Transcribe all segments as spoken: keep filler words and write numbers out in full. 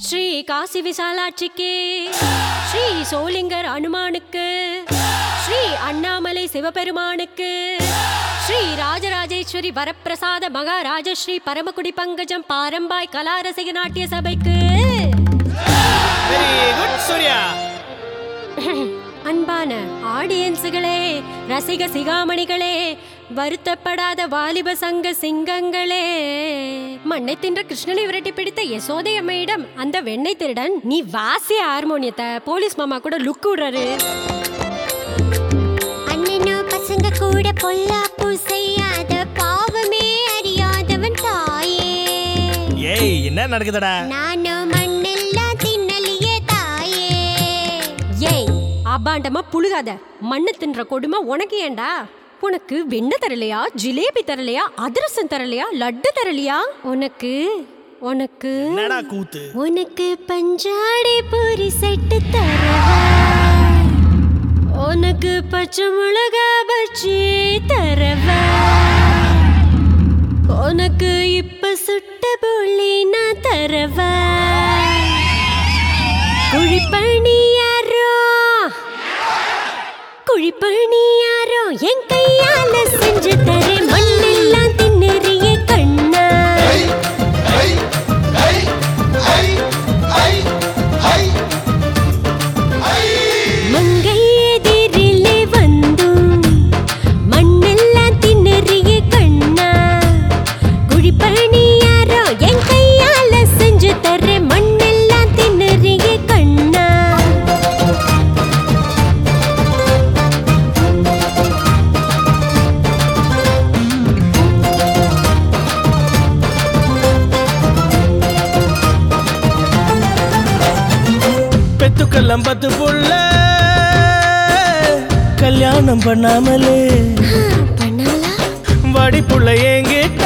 ஸ்ரீ காசி விசாலாட்சிக்கு, ஸ்ரீ சோளிங்கர் அனுமானுக்கு, ஸ்ரீ அண்ணாமலை சிவபெருமானுக்கு, ஸ்ரீ ராஜராஜேஸ்வரி வரப்பிரசாத மகாராஜஸ்ரீ பரமக்குடி பங்கஜம் பாரம்பாய் கலாரசிக நாட்டிய சபைக்கு. அன்பான ஆடியன்ஸுகளே, ரசிக சிகாமணிகளே, வருத்தப்படாத வாலிப சங்க சிங்கங்களே, மண்ணை தின்ற கிருஷ்ணனை விரட்டி பிடித்த யசோதை அம்மையிடம் அந்த வெண்ணெய் திருடன் நீ வாசிய ஹார்மோனியத்தை போலீஸ் மாமா கூட லுக் விடுறாரு. அண்ணனோ பசங்க கூட பொல்லாப்பு செய்யாத பாவமே அறியாதவன் தாயே. ஏய் என்ன நடக்குதுடா? நானோ மண்ணெல்லாம் தின்னலியே தாயே. ஏய் அபாண்டமா புழுகாத, மண்ணு தின்ற கொடுமை உனக்கு ஏண்டா? உனக்கு வெண்ணெய் தரலையா, ஜிலேபி தரலையா, அதிரசம் தரலையா, லட்டு தரலையா? உனக்கு உனக்கு என்னடா கூத்து? உனக்கு பஞ்சாடி பூரி செட்டு தரவா, உனக்கு பச்சை மிளகா பச்சி தரவா, உனக்கு இப்ப சுட்ட போலி நான் தரவா. குழிப்பணியாரோ குழிப்பணியாரோ என் கையால செஞ்சு தரே, மண்ணெல்லாம் தின்னறிய கண்ணா. மங்கை எதிரிலே வந்தும் மண்ணெல்லாம் தின்னறிய கண்ணா. குழிப்பணியாரோ என் கையால செஞ்சு தரே, மண்ணெல்லாம் தின்னறிய கண்ணா. பெத்துக்கெல்லாம் பத்து புள்ள கல்யாணம் பண்ணாமலே வாடி புள்ள என்கிட்ட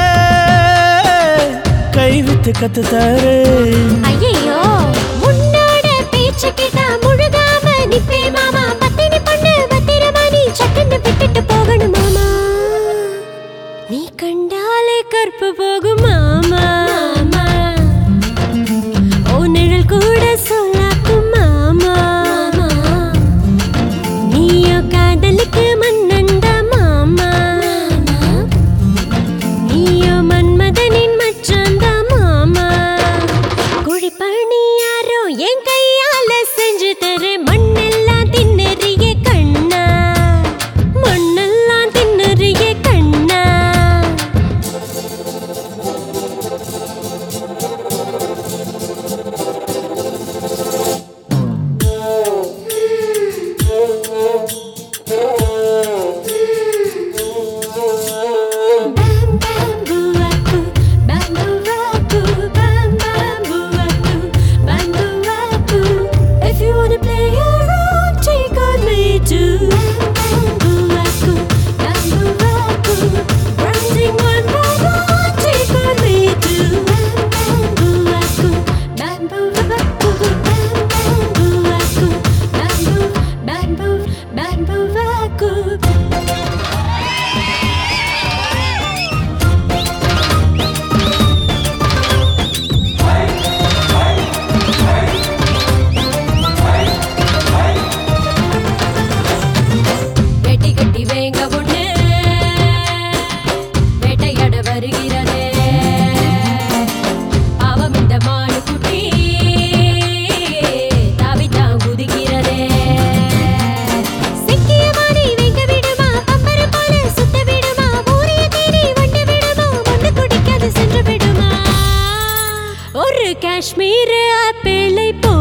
கை வித்து கத்து தாரு. ஐயோ உன்னோட பேச்சு கேட்டா முழுகாம நிப்பே மாமா. பத்தினி பண்ணு பத்திரமா நீ சட்டுன்னு விட்டுட்டு போகணும் மாமா. நீ கண்டாலே கற்பு போகும் மாமா. ஓ நிழல் கூட சொல்லாக்கும் மாமா. நீயோ காதலுக்கு மன்னண்டா மாமா. நீயோ மன்மதனின் மச்சான்டா மாமா. குழிப்பணியாரோ என் கையால செஞ்சு தரே, மண்ணெல்லாம் தின்னறிய கண்ணா. மண்ணெல்லாம் தின்னறிய கண்ணா. காஷ்மீர் ஆப்பிளை போ